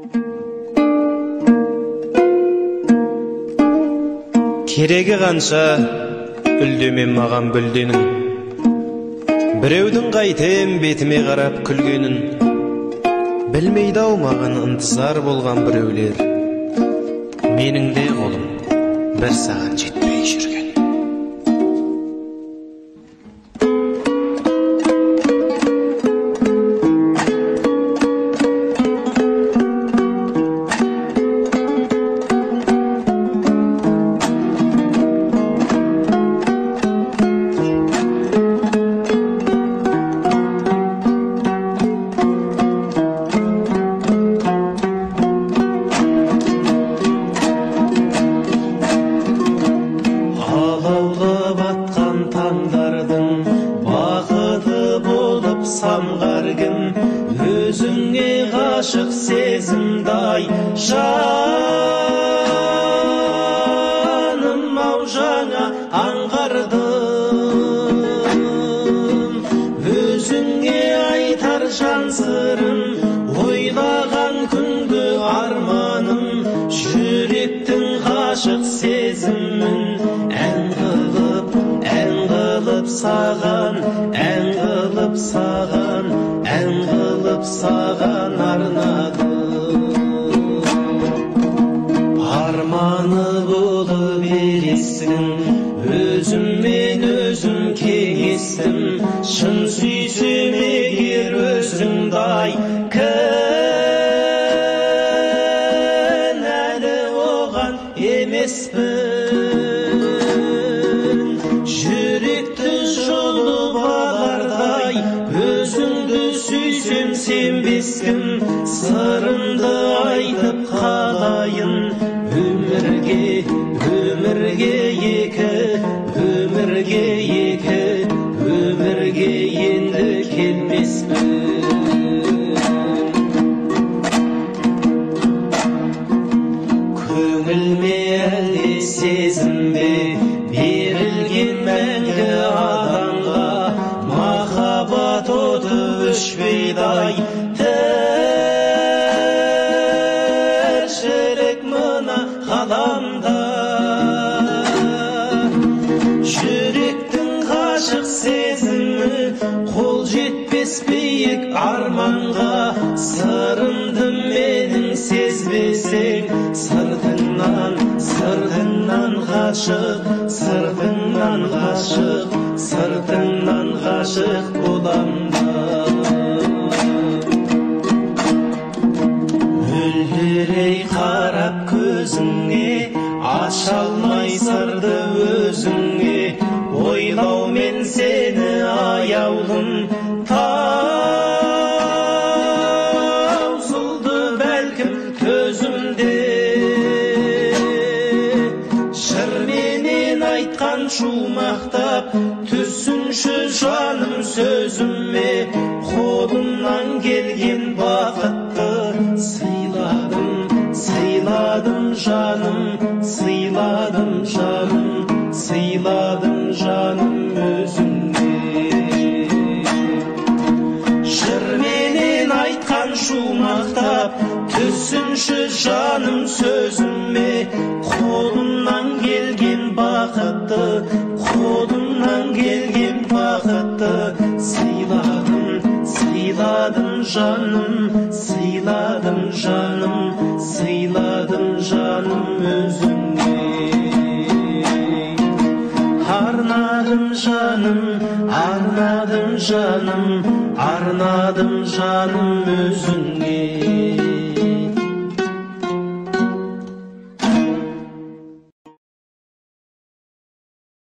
Керегі қанша үлдемен маған бүлденің, біреудің қайтем бетіме қарап күлгенін. Білмейді-ау маған ынтызар болған біреулер, менің де қолым бір саған жетпей жүрген. Самғаргын өзіңе ғашық сезімдай жаным ау жаңа аңғардым өзіңе айтар жан сырым ойлаған күнгі арманым жүректің ғашық сезімін ән қылып саған арнадым. Арманы болып ересің, өзіммен өзім кеңестім. Шын сүйсем егер өзіңдай кінәлі оған емеспін. Жүректі жұлып алардай өзіңді сүйсем сенбескім, сырымды айтып қалайын өмірге енді келмеспін. Көңілме әлде сезімде берілген мәңгі адамға, махаббат оты өшпейді-ай тіршілік мына ғаламда. Жүректің ғашық сезімі қол жетпес биік арманға, сырымды менің сезбесең, сыртыңнан ғашық болам да. Мөлдірей қарап көзіңе, аша алмай сырды өзіңе, ойлаумен сені аяулым таусылды бәлкім төзімде. Жырменен айтқан шумақтап түсінші жаным сөзіме, қолымнан келген бақытты сыйладым жаным өзіңе. Жырменен айтқан шумақтап түсінші жаным сөзіме, қолымнан келген бақытты сыйладым жаным өзіңе. Арнадым жаным өзіңе.